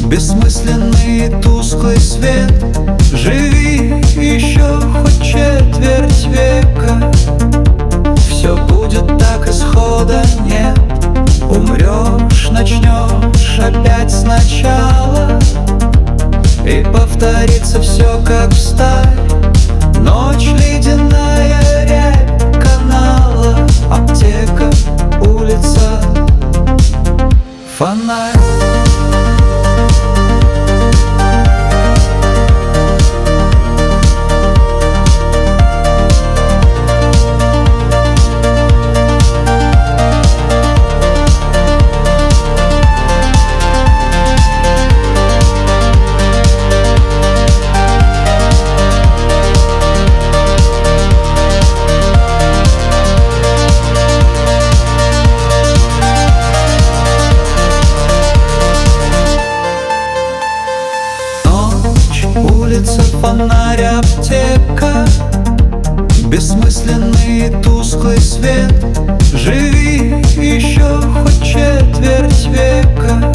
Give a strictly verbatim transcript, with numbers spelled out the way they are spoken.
бессмысленный и тусклый свет. Живи еще хоть четверть века, все будет так, исхода нет. Умрешь, начнешь опять сначала, и повторится все как встарь. Ночь, ледяная рябь канала, аптека, улица, фонарь. Улица, фонарь, аптека, бессмысленный и тусклый свет. Живи еще хоть четверть века,